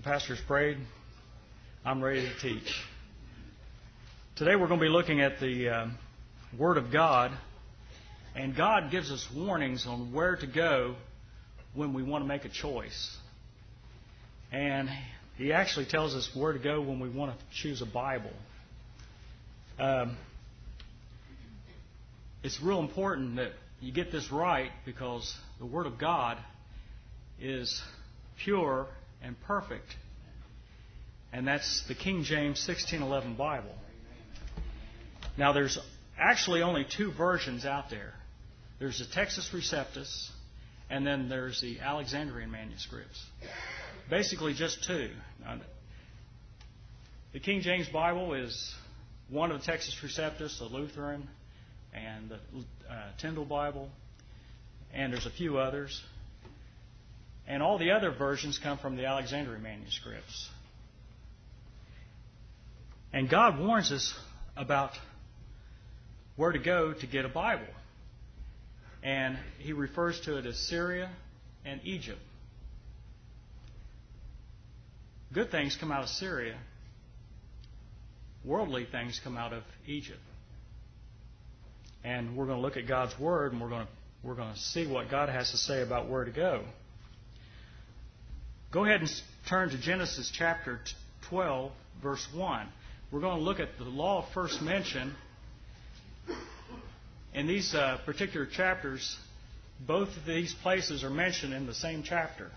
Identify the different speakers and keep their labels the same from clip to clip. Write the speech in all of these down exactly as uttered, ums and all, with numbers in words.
Speaker 1: pastor's prayed, I'm ready to teach. Today we're going to be looking at the uh, Word of God, and God gives us warnings on where to go when we want to make a choice. And He actually tells us where to go when we want to choose a Bible. Um, it's real important that you get this right, because the Word of God is pure and perfect. And that's the King James sixteen eleven Bible. Now, there's actually only two versions out there. There's the Textus Receptus, and then there's the Alexandrian manuscripts. Basically, just two. Now, the King James Bible is one of the Textus Receptus, the Lutheran, and the uh, Tyndale Bible, and there's a few others. And all the other versions come from the Alexandrian manuscripts. And God warns us about where to go to get a Bible. And He refers to it as Syria and Egypt. Good things come out of Syria. Worldly things come out of Egypt. And we're going to look at God's Word, and we're going to we're going to see what God has to say about where to go. Go ahead and turn to Genesis chapter twelve, verse one. We're going to look at the law of first mention. In these uh, particular chapters, both of these places are mentioned in the same chapter.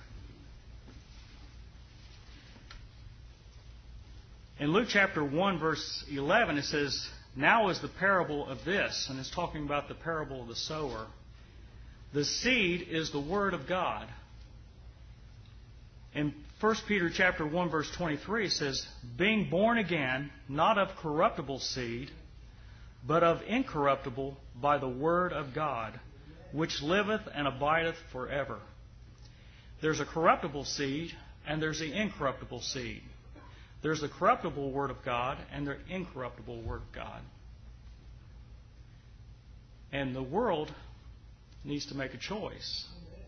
Speaker 1: In Luke chapter one, verse eleven, it says, "Now is the parable of this," and it's talking about the parable of the sower. "The seed is the word of God." In First Peter chapter one, verse twenty-three, it says, "Being born again, not of corruptible seed, but of incorruptible, by the word of God, which liveth and abideth forever." There's a corruptible seed, and there's the incorruptible seed. There's the corruptible Word of God and the incorruptible Word of God. And the world needs to make a choice.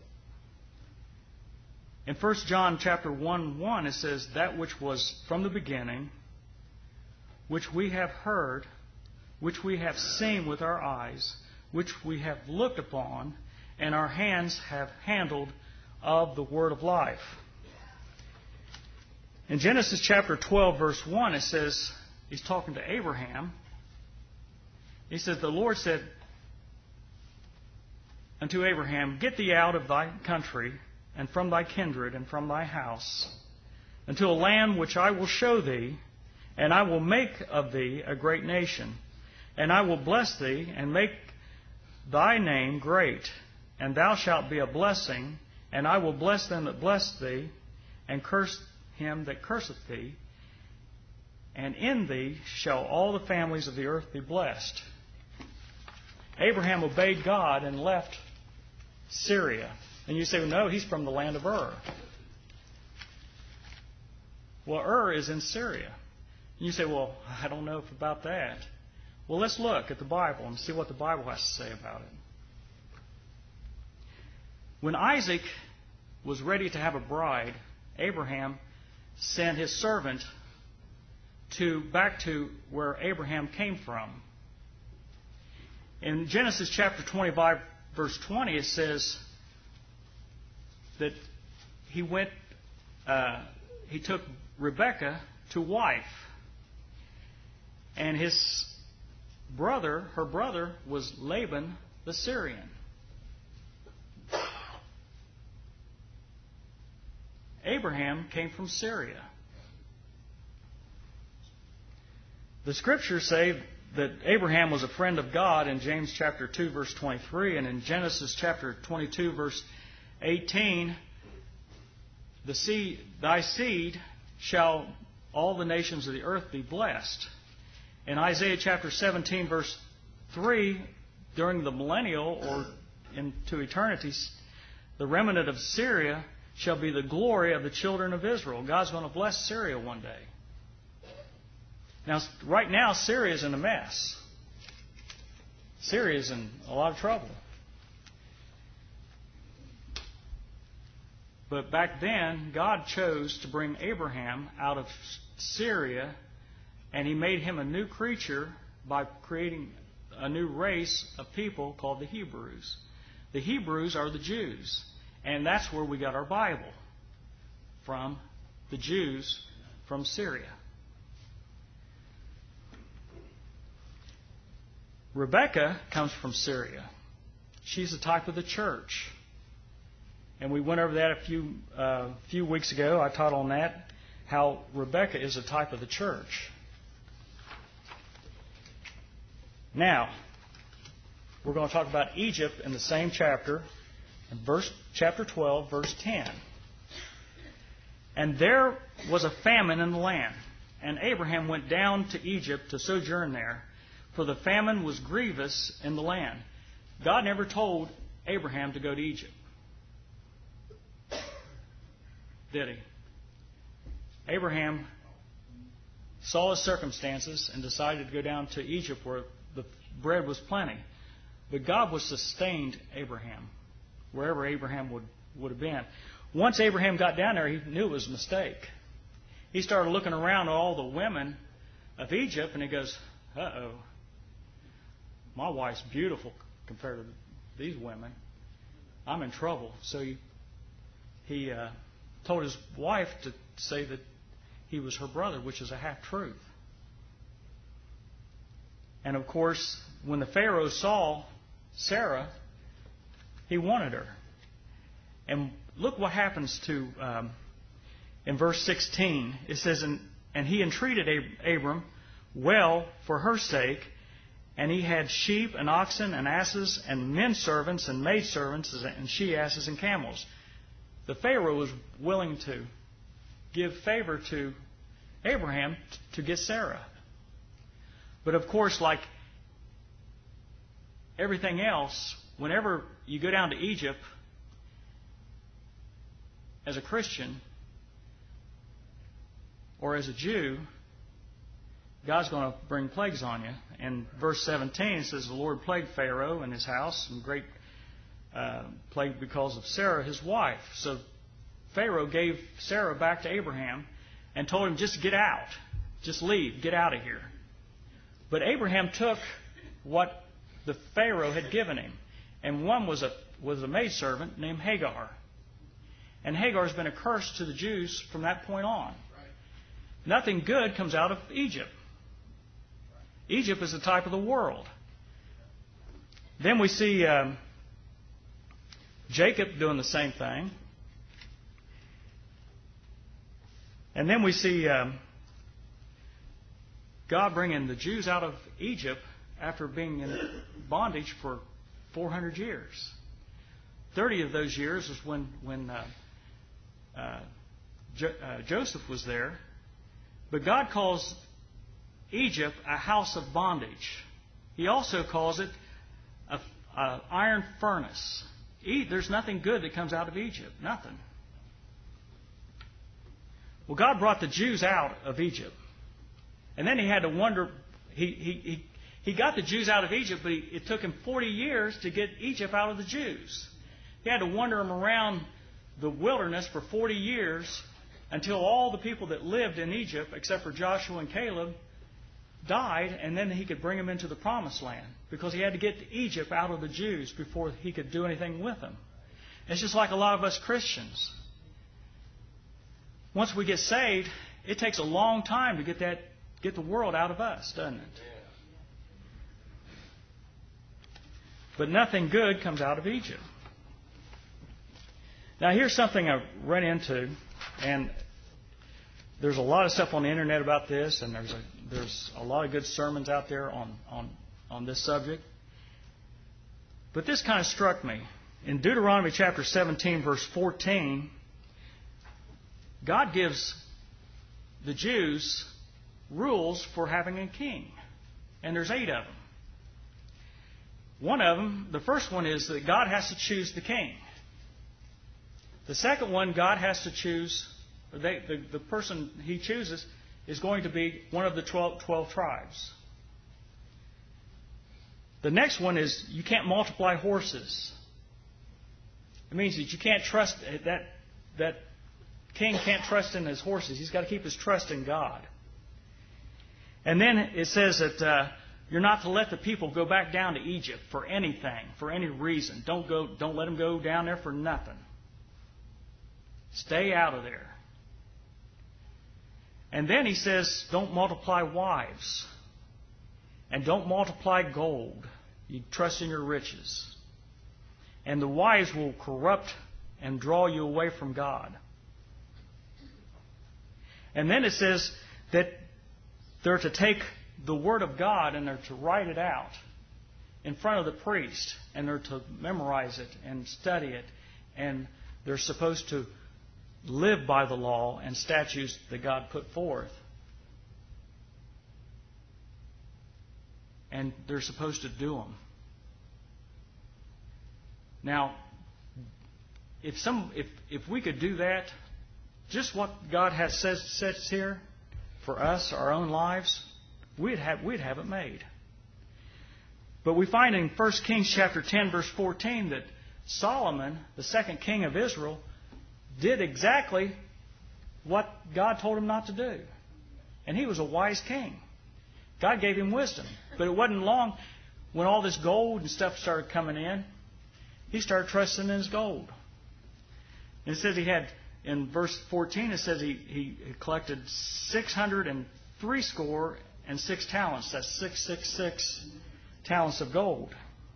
Speaker 1: In First John chapter one, one, it says, "That which was from the beginning, which we have heard, which we have seen with our eyes, which we have looked upon, and our hands have handled of the word of life." In Genesis chapter twelve, verse one, it says, He's talking to Abraham. He says, "The Lord said unto Abraham, Get thee out of thy country, and from thy kindred, and from thy house, unto a land which I will show thee, and I will make of thee a great nation. And I will bless thee, and make thy name great, and thou shalt be a blessing. And I will bless them that bless thee, and curse him that curseth thee. And in thee shall all the families of the earth be blessed." Abraham obeyed God and left Syria. And you say, well, no, he's from the land of Ur. Well, Ur is in Syria. And you say, well, I don't know about that. Well, let's look at the Bible and see what the Bible has to say about it. When Isaac was ready to have a bride, Abraham sent his servant to back to where Abraham came from. In Genesis chapter twenty-five, verse twenty, it says that he went, uh, he took Rebekah to wife, and his brother, her brother, was Laban the Syrian. Abraham came from Syria. The Scriptures say that Abraham was a friend of God in James chapter two, verse twenty-three, and in Genesis chapter twenty-two, verse eighteen, the seed, "Thy seed shall all the nations of the earth be blessed." In Isaiah chapter seventeen, verse three, during the millennial or into eternity, the remnant of Syria shall be the glory of the children of Israel. God's going to bless Syria one day. Now, right now, Syria is in a mess. Syria is in a lot of trouble. But back then, God chose to bring Abraham out of Syria, and He made him a new creature by creating a new race of people called the Hebrews. The Hebrews are the Jews, and that's where we got our Bible from, the Jews from Syria. Rebecca comes from Syria. She's a type of the church. And we went over that a few uh, few weeks ago. I taught on that, how Rebecca is a type of the church. Now, we're going to talk about Egypt in the same chapter, in verse chapter twelve, verse ten. And there was a famine in the land, and Abraham went down to Egypt to sojourn there, for the famine was grievous in the land. God never told Abraham to go to Egypt. Did he? Abraham saw his circumstances and decided to go down to Egypt where the bread was plenty. But God was sustained Abraham, wherever Abraham would, would have been. Once Abraham got down there, he knew it was a mistake. He started looking around at all the women of Egypt, and he goes, uh-oh, my wife's beautiful compared to these women. I'm in trouble. So he, he uh, told his wife to say that he was her brother, which is a half-truth. And of course, when the Pharaoh saw Sarah, he wanted her. And look what happens to, um, in verse sixteen, it says, And, and he entreated Ab- Abram well for her sake, and he had sheep and oxen and asses and men servants and maid servants and she asses and camels. The Pharaoh was willing to give favor to Abraham to get Sarah. But of course, like everything else, whenever you go down to Egypt as a Christian or as a Jew, God's going to bring plagues on you. And verse seventeen, it says, the Lord plagued Pharaoh and his house, and great uh, plague because of Sarah, his wife. So Pharaoh gave Sarah back to Abraham and told him, just get out. Just leave. Get out of here. But Abraham took what the Pharaoh had given him. And one was a, was a maidservant named Hagar. And Hagar has been a curse to the Jews from that point on. Nothing good comes out of Egypt. Egypt is a type of the world. Then we see um, Jacob doing the same thing. And then we see um, God bringing the Jews out of Egypt after being in bondage for four hundred years. Thirty of those years is when, when uh, uh, jo- uh, Joseph was there. But God calls Egypt a house of bondage. He also calls it an iron furnace. E- There's nothing good that comes out of Egypt. Nothing. Well, God brought the Jews out of Egypt. And then he had to wonder. He, he, he, he got the Jews out of Egypt, but he, it took him forty years to get Egypt out of the Jews. He had to wander them around the wilderness for forty years until all the people that lived in Egypt, except for Joshua and Caleb, died, and then he could bring them into the Promised Land, because he had to get Egypt out of the Jews before he could do anything with them. It's just like a lot of us Christians. Once we get saved, it takes a long time to get that get the world out of us, doesn't it? But nothing good comes out of Egypt. Now, here's something I ran into, and there's a lot of stuff on the internet about this, and there's a, there's a lot of good sermons out there on, on, on this subject. But this kind of struck me. In Deuteronomy chapter seventeen, verse fourteen, God gives the Jews rules for having a king. And there's eight of them. One of them, the first one is that God has to choose the king. The second one, God has to choose, they, the, the person he chooses is going to be one of the twelve, twelve tribes. The next one is you can't multiply horses. It means that you can't trust that that king can't trust in his horses. He's got to keep his trust in God. And then it says that uh, you're not to let the people go back down to Egypt for anything, for any reason. Don't go. Don't let them go down there for nothing. Stay out of there. And then he says, don't multiply wives. And don't multiply gold. You trust in your riches. And the wives will corrupt and draw you away from God. And then it says that they're to take the Word of God and they're to write it out in front of the priest. And they're to memorize it and study it. And they're supposed to live by the law and statutes that God put forth. And they're supposed to do them. Now, if some, if if we could do that, just what God has says says here for us, our own lives, we'd have we'd have it made. But we find in First Kings chapter ten, verse fourteen, that Solomon, the second king of Israel, did exactly what God told him not to do. And he was a wise king. God gave him wisdom. But it wasn't long when all this gold and stuff started coming in, he started trusting in his gold. And it says he had, in verse fourteen, it says he, he collected six hundred and three score and six talents. That's six hundred sixty-six talents of gold.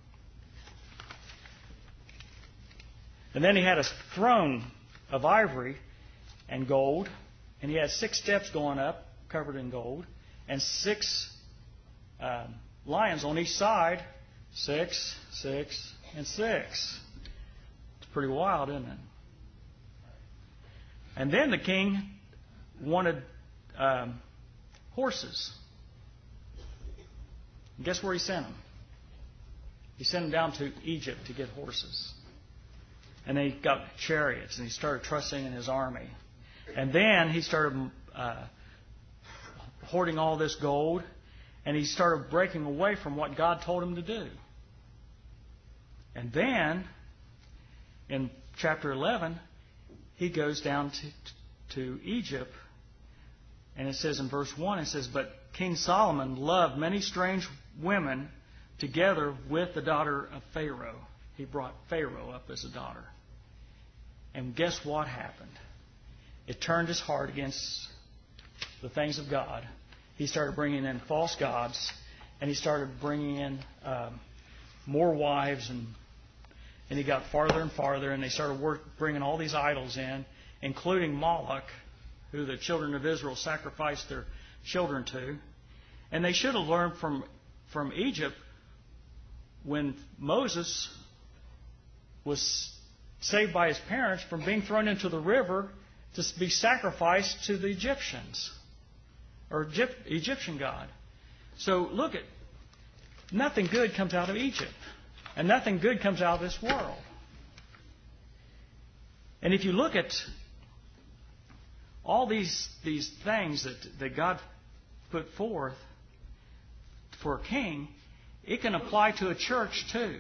Speaker 1: And then he had a throne of ivory and gold, and he had six steps going up, covered in gold, and six um, lions on each side, six, six, and six. It's pretty wild, isn't it? And then the king wanted um, horses. And guess where he sent them? He sent them down to Egypt to get horses. And then he got chariots, and he started trusting in his army. And then he started uh, hoarding all this gold, and he started breaking away from what God told him to do. And then, in chapter eleven, he goes down to, to Egypt, and it says in verse one, it says, but King Solomon loved many strange women together with the daughter of Pharaoh. He brought Pharaoh up as a daughter. And guess what happened? It turned his heart against the things of God. He started bringing in false gods, and he started bringing in um, more wives, and and he got farther and farther, and they started work, bringing all these idols in, including Moloch, who the children of Israel sacrificed their children to. And they should have learned from, from Egypt when Moses was saved by his parents from being thrown into the river to be sacrificed to the Egyptians, or Egyptian god. So look at, nothing good comes out of Egypt, and nothing good comes out of this world. And if you look at all these these things that, that God put forth for a king, it can apply to a church too.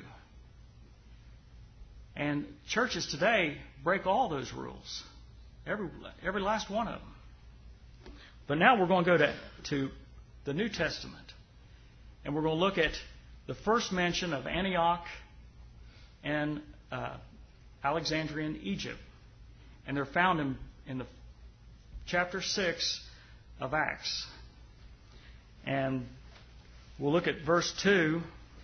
Speaker 1: And churches today break all those rules. Every, every last one of them. But now we're going to go to, to the New Testament. And we're going to look at the first mention of Antioch and uh, Alexandrian Egypt. And they're found in, in the chapter six of Acts. And we'll look at verse two.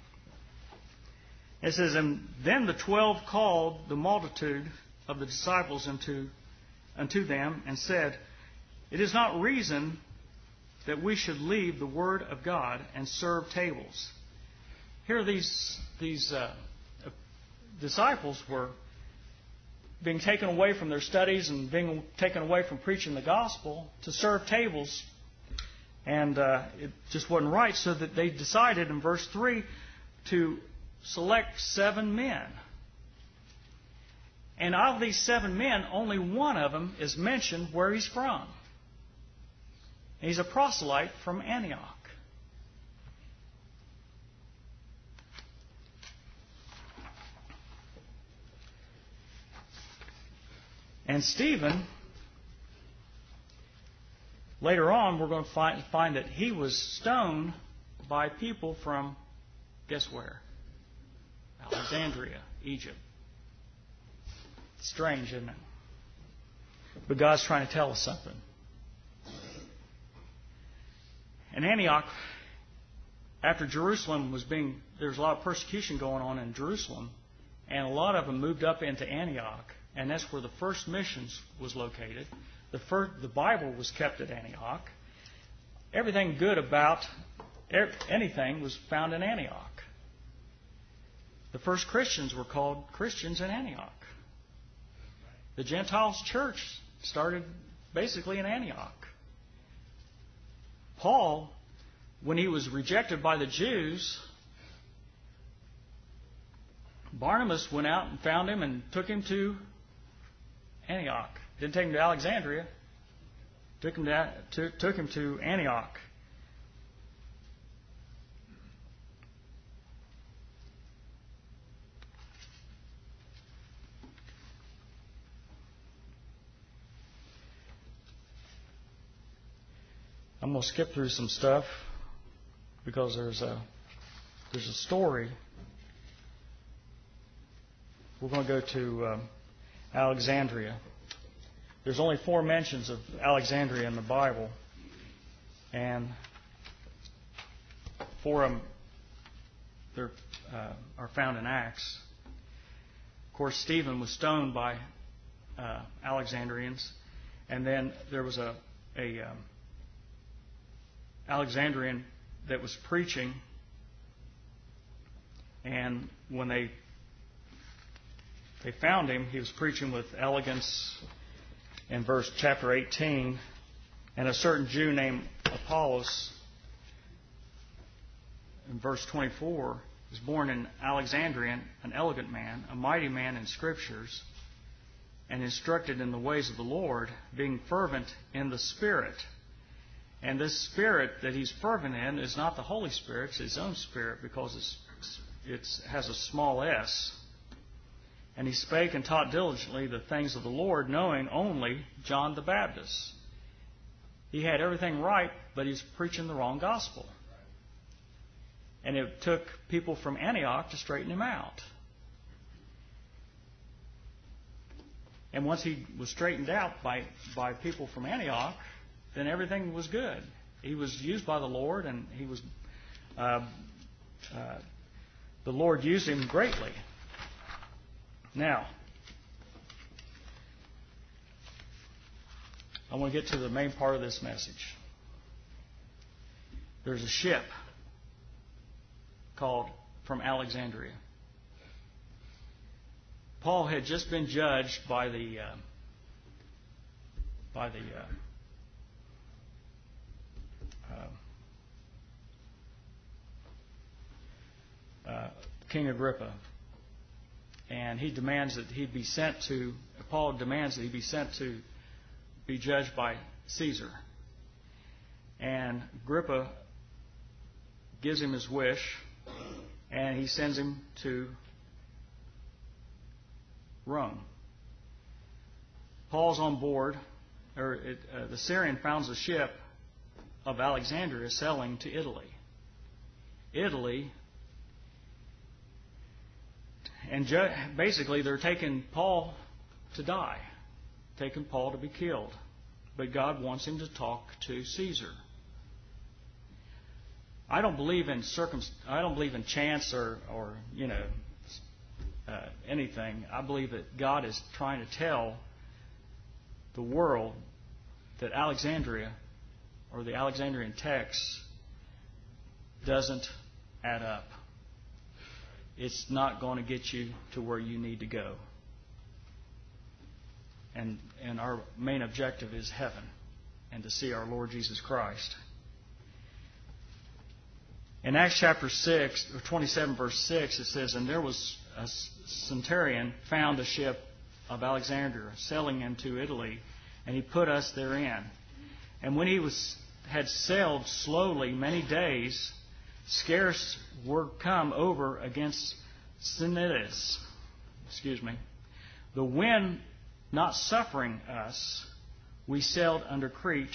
Speaker 1: It says, and then the twelve called the multitude of the disciples unto, unto them and said, it is not reason that we should leave the word of God and serve tables. Here these, these uh, disciples were being taken away from their studies and being taken away from preaching the gospel to serve tables. And uh, it just wasn't right, so that they decided in verse three to select seven men. And out of these seven men, only one of them is mentioned where he's from. And he's a proselyte from Antioch. And Stephen, later on, we're going to find, find that he was stoned by people from, guess where? Alexandria, Egypt. Strange, isn't it? But God's trying to tell us something. In Antioch, after Jerusalem was being, there was a lot of persecution going on in Jerusalem, and a lot of them moved up into Antioch, and that's where the first missions was located. The first, the Bible was kept at Antioch. Everything good about anything was found in Antioch. The first Christians were called Christians in Antioch. The Gentiles' church started basically in Antioch. Paul, when he was rejected by the Jews, Barnabas went out and found him and took him to Antioch. Didn't take him to Alexandria. Took him to, to, took him to Antioch. I'm going to skip through some stuff because there's a there's a story. We're going to go to um, Alexandria. There's only four mentions of Alexandria in the Bible, and four of them they're, uh, are found in Acts. Of course, Stephen was stoned by uh, Alexandrians, and then there was a a um, Alexandrian that was preaching, and when they they found him, he was preaching with elegance in verse chapter eighteen, and a certain Jew named Apollos in verse twenty-four was born in Alexandria, an elegant man, a mighty man in scriptures, and instructed in the ways of the Lord, being fervent in the Spirit. And this Spirit that he's fervent in is not the Holy Spirit, it's his own Spirit, because it's, it's has a small s. And he spake and taught diligently the things of the Lord, knowing only John the Baptist. He had everything right, but he's preaching the wrong gospel. And it took people from Antioch to straighten him out. And once he was straightened out by, by people from Antioch, then everything was good. He was used by the Lord, and he was uh, uh, the Lord used him greatly. Now, I want to get to the main part of this message. There's a ship called from Alexandria. Paul had just been judged by the uh, by the uh, Uh, uh, King Agrippa, and he demands that he be sent to. Paul demands that he be sent to be judged by Caesar, and Agrippa gives him his wish, and he sends him to Rome. Paul's on board, or it, uh, the Syrian founds a ship of Alexandria sailing to Italy. Italy, and ju- basically they're taking Paul to die, taking Paul to be killed. But God wants him to talk to Caesar. I don't believe in circum. I don't believe in chance or, or you know, uh, anything. I believe that God is trying to tell the world that Alexandria, or the Alexandrian text, doesn't add up. It's not going to get you to where you need to go. And and our main objective is heaven, and to see our Lord Jesus Christ. In Acts chapter six, or twenty-seven, verse six, it says, "And there was a centurion found a ship of Alexandria sailing into Italy, and he put us therein. And when he was had sailed slowly many days, scarce were come over against Cnidus. Excuse me. The wind not suffering us, we sailed under Crete.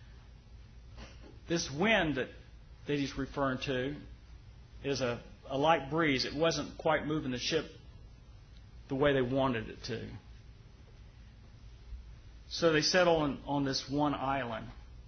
Speaker 1: This wind that, that he's referring to is a, a light breeze. It wasn't quite moving the ship the way they wanted it to. So they settled on, on this one island.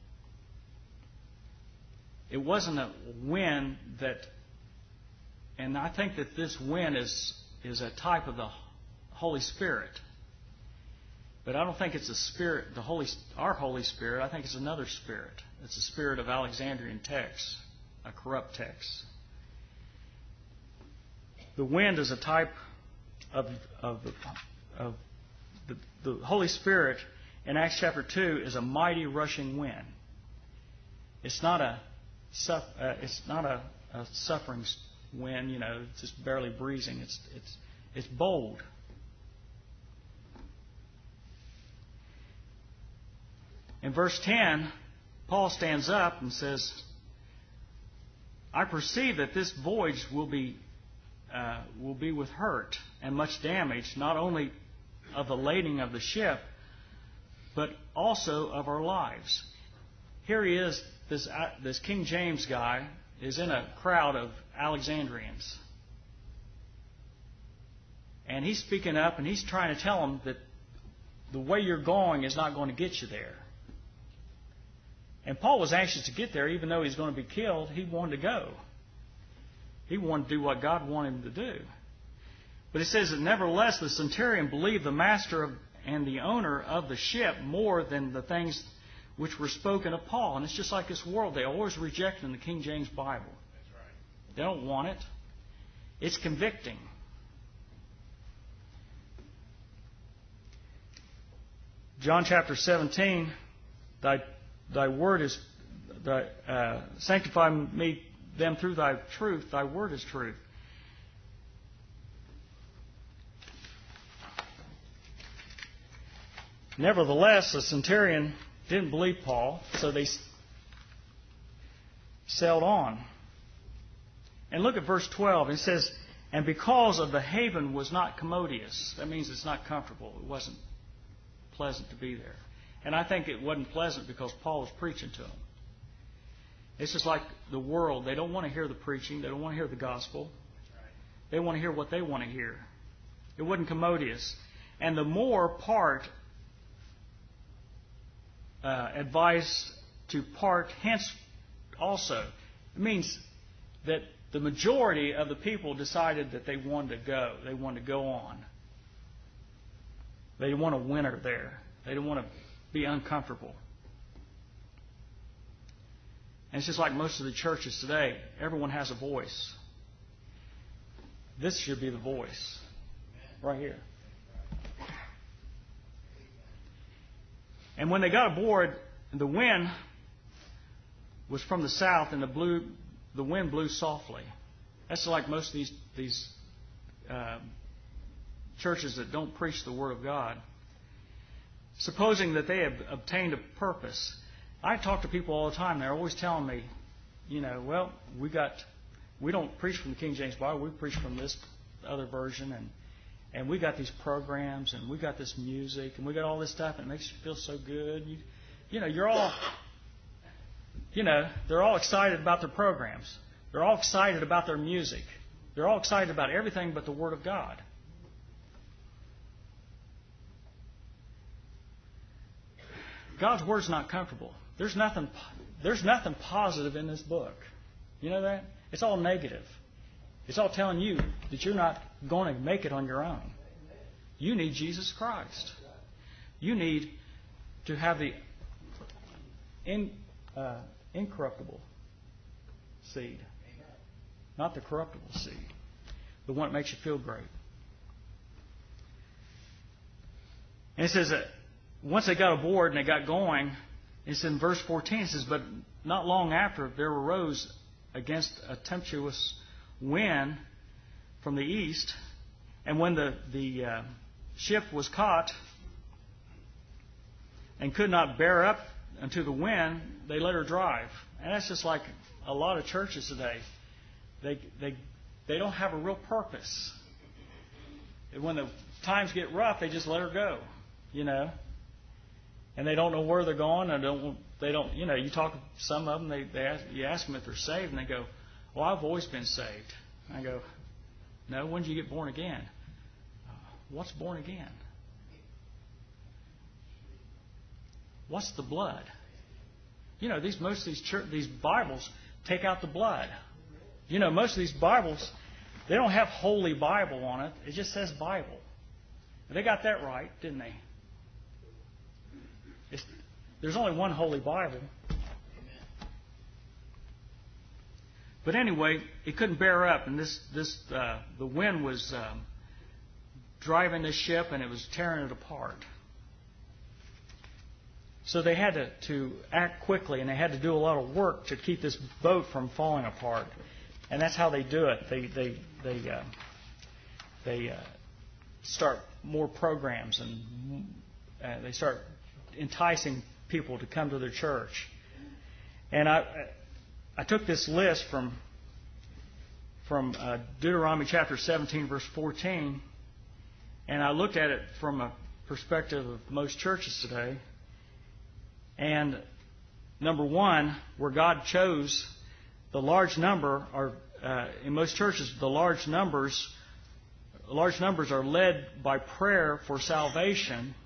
Speaker 1: It wasn't a wind that, and I think that this wind is, is a type of the Holy Spirit. But I don't think it's a spirit, the Holy, our Holy Spirit. I think it's another spirit. It's the spirit of Alexandrian texts, a corrupt text. The wind is a type of, of, of the, the Holy Spirit in Acts chapter two is a mighty rushing wind. It's not a uh, it's not a, a suffering wind, you know, it's just barely breezing. It's it's it's bold. In verse ten, Paul stands up and says, I perceive that this voyage will be uh, will be with hurt and much damage, not only of the lading of the ship, but also of our lives. Here he is, this, uh, this King James guy is in a crowd of Alexandrians. And he's speaking up and he's trying to tell them that the way you're going is not going to get you there. And Paul was anxious to get there, even though he's going to be killed. He wanted to go. He wanted to do what God wanted him to do. But it says that nevertheless the centurion believed the master of, and the owner of the ship more than the things which were spoken of Paul. And it's just like this world. They always reject it in the King James Bible. That's right. They don't want it. It's convicting. John chapter seventeen, thy Thy word is, thy, uh, sanctify me them through thy truth. Thy word is truth. Nevertheless, the centurion didn't believe Paul, so they sailed on. And look at verse twelve. It says, and because of the haven was not commodious. That means it's not comfortable. It wasn't pleasant to be there. And I think it wasn't pleasant because Paul was preaching to them. It's just like the world. They don't want to hear the preaching. They don't want to hear the gospel. They want to hear what they want to hear. It wasn't commodious. And the more part uh, advised to part hence also. It means that the majority of the people decided that they wanted to go. They wanted to go on. They didn't want to winter there. They didn't want to be uncomfortable. And it's just like most of the churches today. Everyone has a voice. This should be the voice. Right here. And when they got aboard, the wind was from the south and the blew, the wind blew softly. That's like most of these, these uh, churches that don't preach the Word of God. Supposing that they have obtained a purpose. I talk to people all the time. They're always telling me, you know, well, we got, we don't preach from the King James Bible. We preach from this other version, and and we got these programs, and we got this music, and we got all this stuff, and it makes you feel so good. You, you know, you're all, you know, they're all excited about their programs. They're all excited about their music. They're all excited about everything but the Word of God. God's Word's not comfortable. There's nothing, there's nothing positive in this book. You know that? It's all negative. It's all telling you that you're not going to make it on your own. You need Jesus Christ. You need to have the in, uh, incorruptible seed, not the corruptible seed, the one that makes you feel great. And it says that once they got aboard and they got going, it's in verse fourteen. It says, but not long after there arose against a tempestuous wind from the east, and when the the uh, ship was caught and could not bear up unto the wind, they let her drive. And that's just like a lot of churches today. They they they don't have a real purpose. And when the times get rough, they just let her go. you know, and they don't know where they're going. And don't they don't you know you talk to some of them. They they ask, you ask them if they're saved, and they go, "Well, I've always been saved." I go, "No, when did you get born again?" Uh, What's born again? What's the blood? You know, these most of these church, these Bibles take out the blood. You know, most of these Bibles, they don't have Holy Bible on it. It just says Bible. They got that right, didn't they? It's, there's only one Holy Bible. But anyway, it couldn't bear up, and this this uh, the wind was um, driving this ship, and it was tearing it apart. So they had to, to act quickly, and they had to do a lot of work to keep this boat from falling apart. And that's how they do it. They they they uh, they uh, start more programs, and uh, they start enticing people to come to their church. And I I took this list from from uh, Deuteronomy chapter seventeen, verse fourteen, and I looked at it from a perspective of most churches today. And number one, where God chose the large number, are uh, in most churches the large numbers, large numbers are led by prayer for salvation,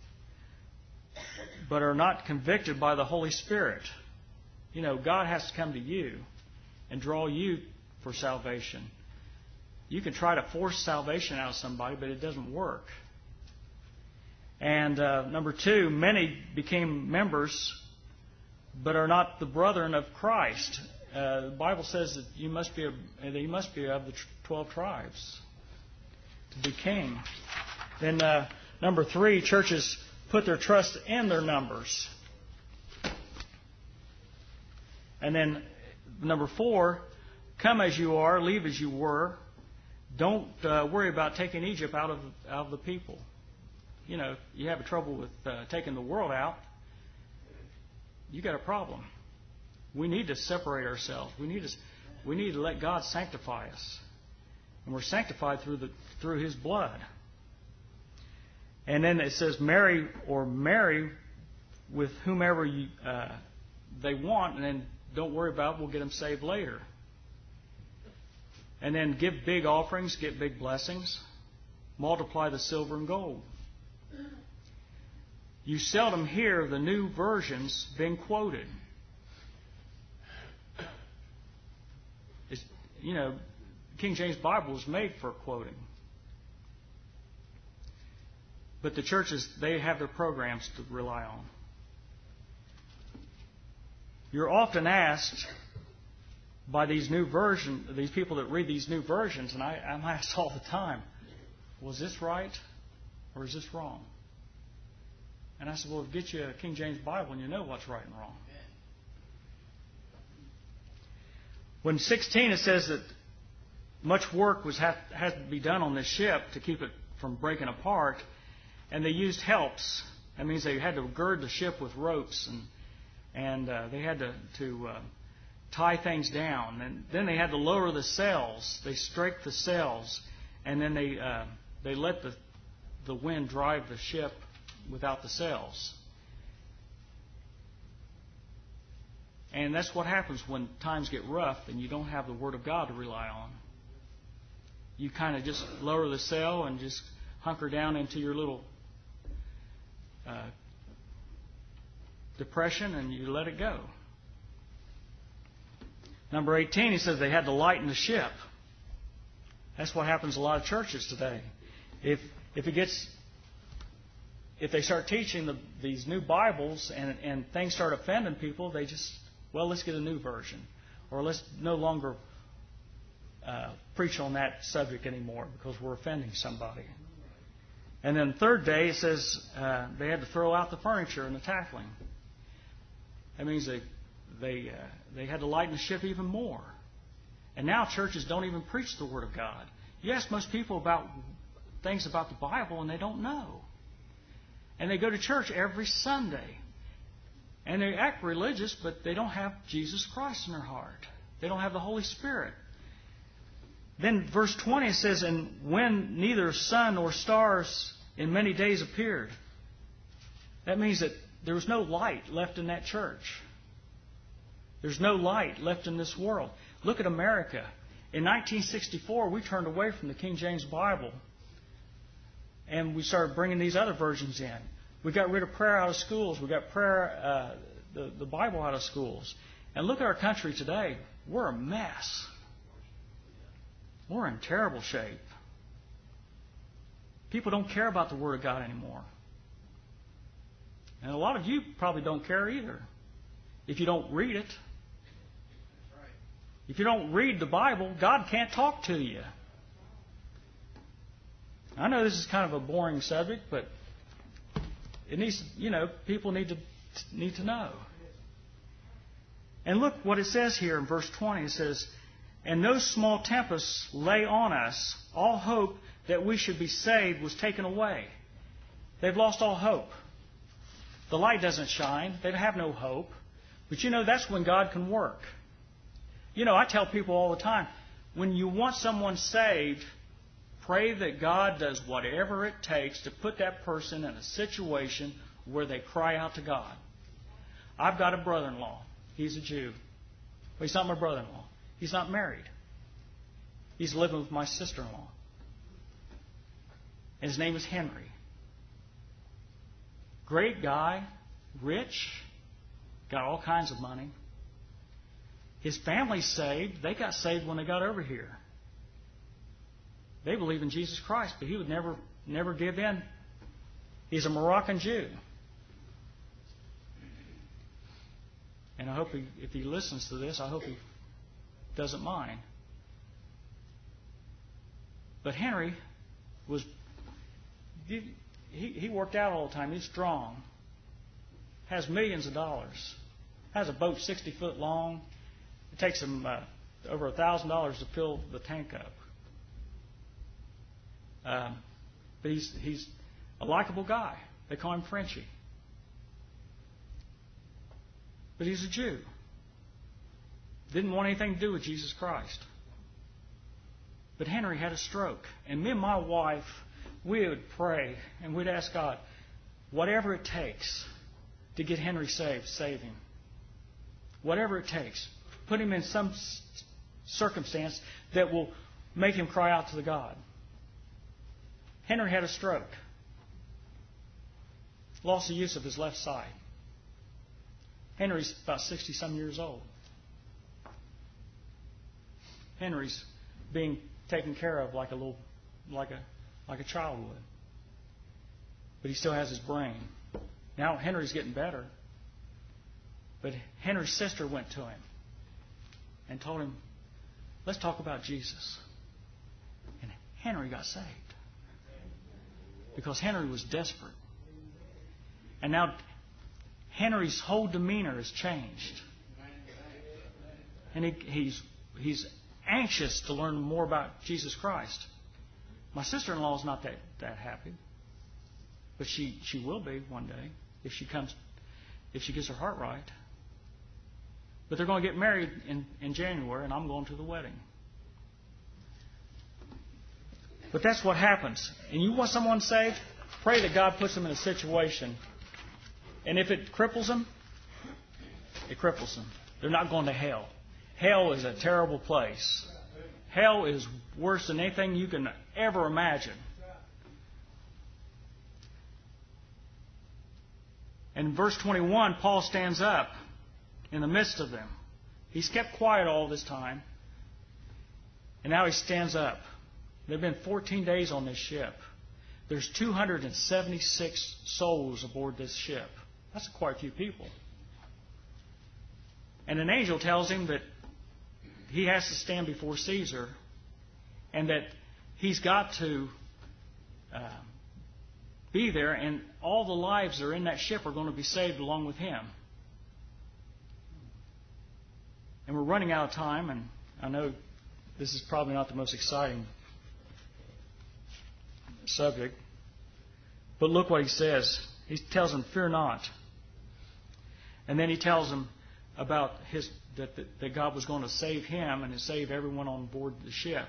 Speaker 1: but are not convicted by the Holy Spirit. You know, God has to come to you and draw you for salvation. You can try to force salvation out of somebody, but it doesn't work. And uh, number two, many became members, but are not the brethren of Christ. Uh, the Bible says that you must be a, that you must be of the twelve tribes to be king. Then uh, number three, churches put their trust in their numbers. And then number four, come as you are, leave as you were. Don't uh, worry about taking Egypt out of out of the people. You know, you have a trouble with uh, taking the world out, you got a problem. We need to separate ourselves. We need to we need to let God sanctify us, and we're sanctified through the through His blood. And then it says, marry or marry with whomever you, uh, they want, and then don't worry about it, we'll get them saved later. And then give big offerings, get big blessings, multiply the silver and gold. You seldom hear the new versions being quoted. It's, you know, King James Bible was made for quoting. But the churches, they have their programs to rely on. You're often asked by these new versions, these people that read these new versions, and I, I'm asked all the time, was this right or is this wrong? And I said, well, get you a King James Bible and you know what's right and wrong. When sixteen, it says that much work was have, had to be done on this ship to keep it from breaking apart, and they used helps. That means they had to gird the ship with ropes, and and uh, they had to, to uh, tie things down. And then they had to lower the sails. They straked the sails, and then they uh, they let the the wind drive the ship without the sails. And that's what happens when times get rough and you don't have the Word of God to rely on. You kind of just lower the sail and just hunker down into your little uh, depression and you let it go. Number eighteen, he says they had to lighten the ship. That's what happens in a lot of churches today. If if it gets If they start teaching the, these new Bibles and, and things start offending people, they just, well, let's get a new version. Or let's no longer uh, preach on that subject anymore because we're offending somebody. And then the third day, it says uh, they had to throw out the furniture and the tackling. That means they they uh, they had to lighten the ship even more. And now churches don't even preach the Word of God. You ask most people about things about the Bible and they don't know. And they go to church every Sunday. And they act religious, but they don't have Jesus Christ in their heart. They don't have the Holy Spirit. Then verse twenty says, and when neither sun nor stars in many days appeared. That means that there was no light left in that church. There's no light left in this world. Look at America. In nineteen sixty-four, we turned away from the King James Bible, and we started bringing these other versions in. We got rid of prayer out of schools. We got prayer, uh, the, the Bible out of schools. And look at our country today. We're a mess. We're in terrible shape. People don't care about the Word of God anymore. And a lot of you probably don't care either, if you don't read it. If you don't read the Bible, God can't talk to you. I know this is kind of a boring subject, but it needs, you know, people need to need to know. And look what it says here in verse twenty. It says, "And no small tempest lay on us. All hope that we should be saved was taken away." They've lost all hope. The light doesn't shine. They have no hope. But you know, that's when God can work. You know, I tell people all the time, when you want someone saved, pray that God does whatever it takes to put that person in a situation where they cry out to God. I've got a brother-in-law. He's a Jew. But he's not my brother-in-law. He's not married. He's living with my sister-in-law. And his name is Henry. Great guy, rich, got all kinds of money. His family's saved. They got saved when they got over here. They believe in Jesus Christ, but he would never, never give in. He's a Moroccan Jew. And I hope he, if he listens to this, I hope he doesn't mind. But Henry was, he, he worked out all the time. He's strong. Has millions of dollars. Has a boat sixty foot long. It takes him uh, over one thousand dollars to fill the tank up. Um, but he's, he's a likable guy. They call him Frenchie. But he's a Jew. Didn't want anything to do with Jesus Christ. But Henry had a stroke. And me and my wife, we would pray and we'd ask God, whatever it takes to get Henry saved, save him. Whatever it takes. Put him in some circumstance that will make him cry out to the God. Henry had a stroke. Lost the use of his left side. Henry's about sixty-some years old. Henry's being taken care of like a little, like a, like a child would. But he still has his brain. Now Henry's getting better. But Henry's sister went to him and told him, "Let's talk about Jesus." And Henry got saved. Because Henry was desperate. And now Henry's whole demeanor has changed. And he, he's, he's anxious to learn more about Jesus Christ. My sister-in-law is not that, that happy. But she, she will be one day if she comes, if she gets her heart right. But they're going to get married in, in January, and I'm going to the wedding. But that's what happens. And you want someone saved? Pray that God puts them in a situation. And if it cripples them, it cripples them. They're not going to hell. Hell is a terrible place. Hell is worse than anything you can ever imagine. And in verse twenty-one, Paul stands up in the midst of them. He's kept quiet all this time. And now he stands up. There have been fourteen days on this ship. There's two hundred seventy-six souls aboard this ship. That's quite a few people. And an angel tells him that he has to stand before Caesar and that he's got to uh, be there, and all the lives that are in that ship are going to be saved along with him. And we're running out of time, and I know this is probably not the most exciting subject. But look what he says. He tells them, "Fear not." And then he tells them about his that, that, that God was going to save him and to save everyone on board the ship.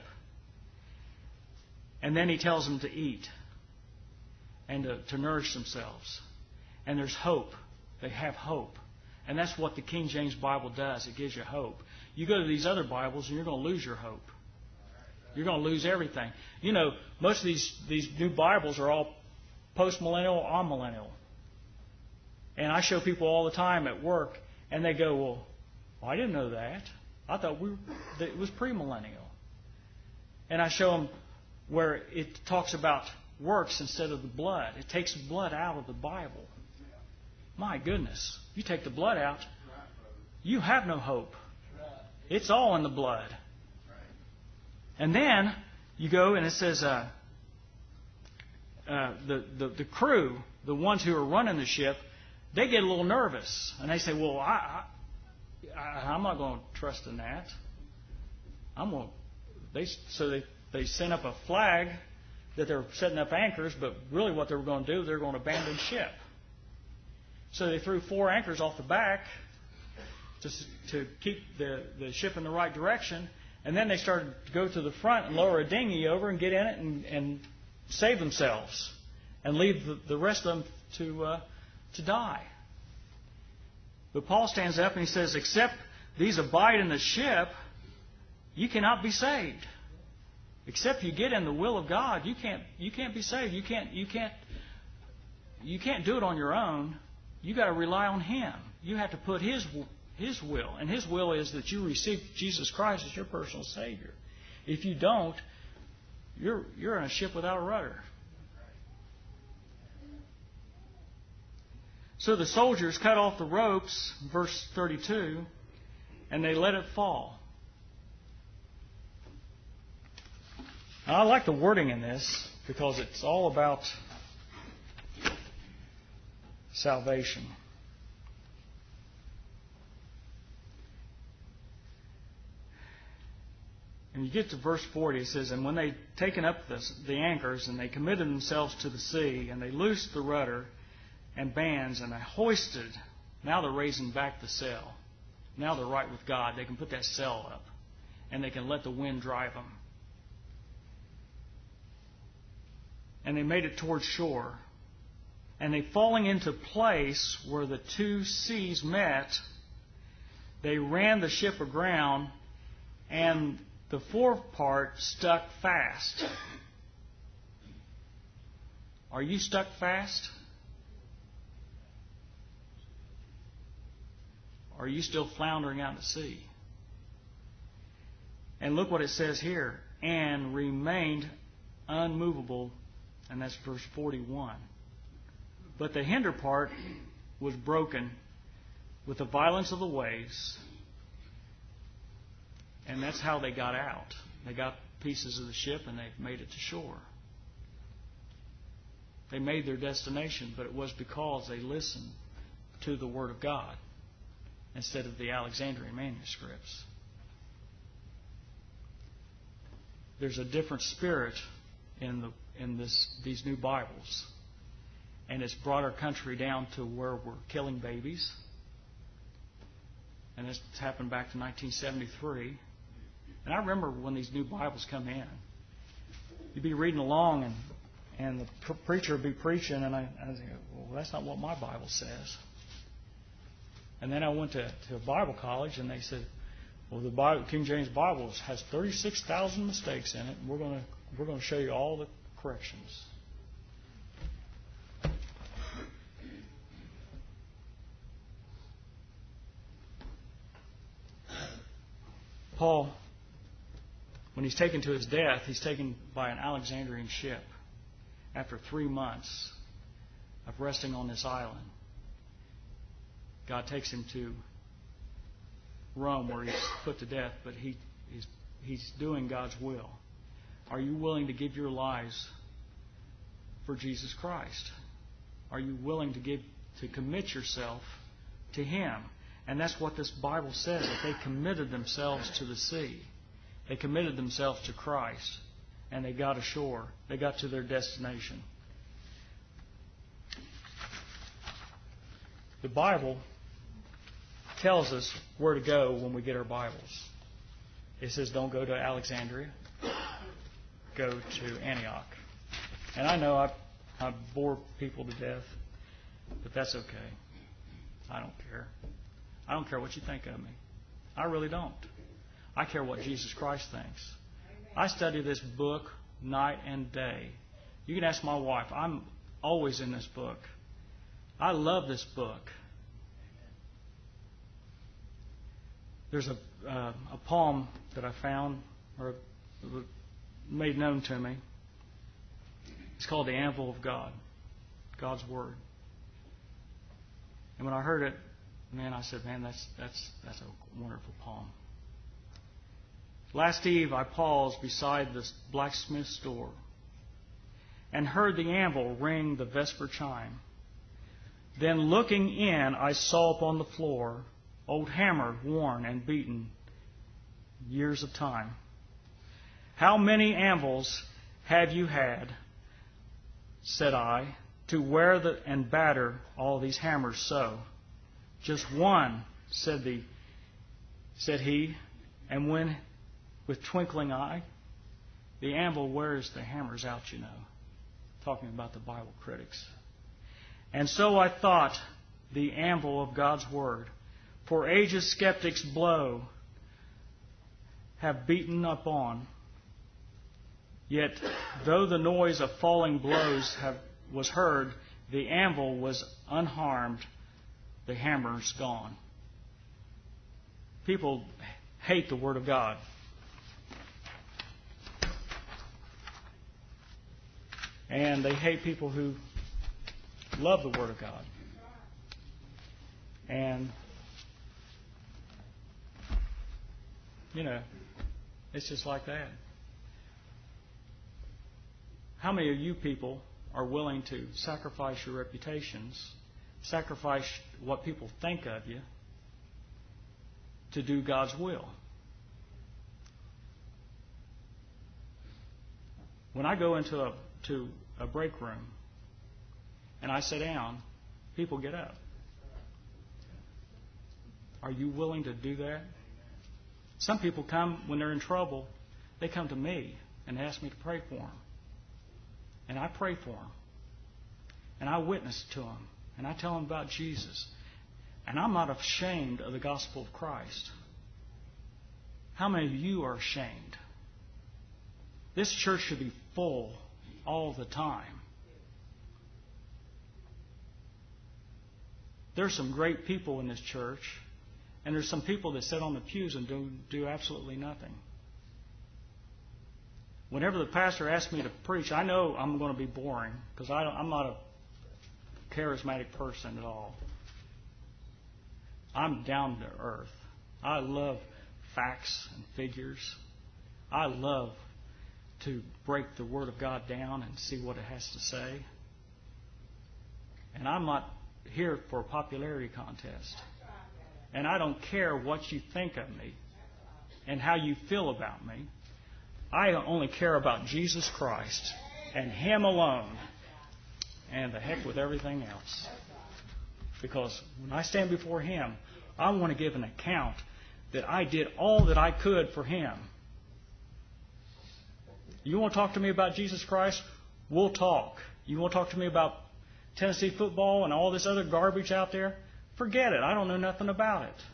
Speaker 1: And then he tells them to eat and to, to nourish themselves. And there's hope. They have hope. And that's what the King James Bible does. It gives you hope. You go to these other Bibles and you're going to lose your hope. You're going to lose everything. You know, most of these, these new Bibles are all post-millennial or amillennial. And I show people all the time at work, and they go, well, well I didn't know that. I thought we were, that it was premillennial. And I show them where it talks about works instead of the blood. It takes the blood out of the Bible. My goodness. You take the blood out, you have no hope. It's all in the blood. And then you go and it says uh, uh, the, the, the crew, the ones who are running the ship, they get a little nervous. And they say, well, I, I, I'm not going to trust in that. I'm going to, they, so they, they sent up a flag that they're setting up anchors, but really what they were going to do, they're going to abandon ship. So they threw four anchors off the back to, to keep the, the ship in the right direction. And then they started to go to the front and lower a dinghy over and get in it and, and save themselves and leave the, the rest of them to, uh, to die. But Paul stands up and he says, except these abide in the ship, you cannot be saved. Except you get in the will of God, you can't you can't be saved. You can't you can't you can't do it on your own. You got to rely on Him. You have to put His His will, and His will is that you receive Jesus Christ as your personal Savior. If you don't, you're you're in a ship without a rudder. So the soldiers cut off the ropes, verse thirty-two, and they let it fall. Now, I like the wording in this because it's all about salvation. And you get to verse forty, it says, and when they'd taken up the, the anchors, and they committed themselves to the sea, and they loosed the rudder and bands, and they hoisted, now they're raising back the sail. Now they're right with God. They can put that sail up, and they can let the wind drive them. And they made it towards shore. And they falling into place where the two seas met, they ran the ship aground, and the fore part stuck fast. Are you stuck fast? Are you still floundering out at sea? And look what it says here. And remained unmovable. And that's verse forty-one. But the hinder part was broken with the violence of the waves. And that's how they got out. They got pieces of the ship and they made it to shore. They made their destination, but it was because they listened to the Word of God instead of the Alexandrian manuscripts. There's a different spirit in the in this these new Bibles. And it's brought our country down to where we're killing babies. And it's happened back to nineteen seventy-three. And I remember when these new Bibles come in, you'd be reading along and, and the pr- preacher would be preaching, and I, I was like, well, that's not what my Bible says. And then I went to, to a Bible college, and they said, well, the Bible, King James Bible has thirty-six thousand mistakes in it, and we're going to we're going to show you all the corrections. Paul, when he's taken to his death, he's taken by an Alexandrian ship after three months of resting on this island. God takes him to Rome where he's put to death, but he, he's, he's doing God's will. Are you willing to give your lives for Jesus Christ? Are you willing to give to commit yourself to Him? And that's what this Bible says, that they committed themselves to the sea. They committed themselves to Christ, and they got ashore. They got to their destination. The Bible tells us where to go when we get our Bibles. It says don't go to Alexandria, go to Antioch. And I know I, I bore people to death But that's okay. I don't care. I don't care what you think of me. I really don't. I care what Jesus Christ thinks. I study this book night and day. You can ask my wife. I'm always in this book. I love this book. There's a, uh, a poem that I found or made known to me. It's called The Anvil of God, God's Word. And when I heard it, man, I said, man, that's that's that's a wonderful poem. Last eve, I paused beside the blacksmith's door and heard the anvil ring the vesper chime. Then, looking in, I saw upon the floor old hammer worn and beaten years of time. How many anvils have you had, said I, to wear the, and batter all these hammers so? Just one, said the, said he, and when, with twinkling eye, the anvil wears the hammers out, you know. Talking about the Bible critics. And so I thought, the anvil of God's Word, for ages skeptics blow, have beaten upon. Yet, though the noise of falling blows have, was heard, the anvil was unharmed, the hammer's gone. People hate the Word of God. And they hate people who love the Word of God. And, you know, it's just like that. How many of you people are willing to sacrifice your reputations, sacrifice what people think of you, to do God's will? When I go into a to a break room and I sit down, people get up. Are you willing to do that? Some people come when they're in trouble. They come to me and ask me to pray for them. And I pray for them. And I witness to them. And I tell them about Jesus. And I'm not ashamed of the gospel of Christ. How many of you are ashamed? This church should be full all the time. There's some great people in this church. And there's some people that sit on the pews and do, do absolutely nothing. Whenever the pastor asks me to preach, I know I'm going to be boring because I don't, I'm not a charismatic person at all. I'm down to earth. I love facts and figures. I love to break the Word of God down and see what it has to say. And I'm not here for a popularity contest. And I don't care what you think of me and how you feel about me. I only care about Jesus Christ and Him alone, and the heck with everything else. Because when I stand before Him, I want to give an account that I did all that I could for Him. You want to talk to me about Jesus Christ? We'll talk. You want to talk to me about Tennessee football and all this other garbage out there? Forget it. I don't know nothing about it.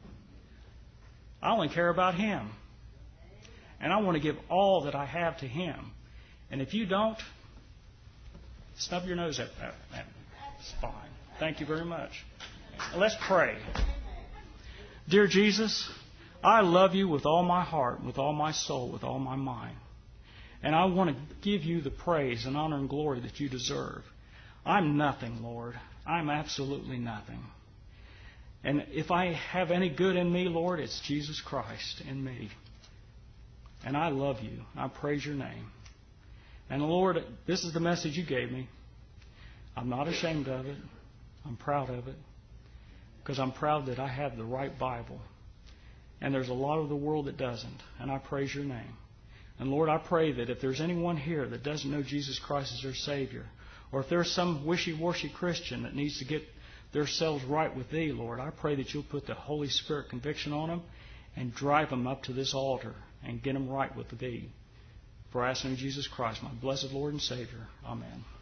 Speaker 1: I only care about Him. And I want to give all that I have to Him. And if you don't, snub your nose at that. That's fine. Thank you very much. Let's pray. Dear Jesus, I love You with all my heart, with all my soul, with all my mind. And I want to give You the praise and honor and glory that You deserve. I'm nothing, Lord. I'm absolutely nothing. And if I have any good in me, Lord, it's Jesus Christ in me. And I love You. I praise Your name. And Lord, this is the message You gave me. I'm not ashamed of it. I'm proud of it. Because I'm proud that I have the right Bible. And there's a lot of the world that doesn't. And I praise Your name. And Lord, I pray that if there's anyone here that doesn't know Jesus Christ as their Savior, or if there's some wishy-washy Christian that needs to get themselves right with Thee, Lord, I pray that You'll put the Holy Spirit conviction on them and drive them up to this altar and get them right with Thee. For I ask in Jesus Christ, my blessed Lord and Savior. Amen.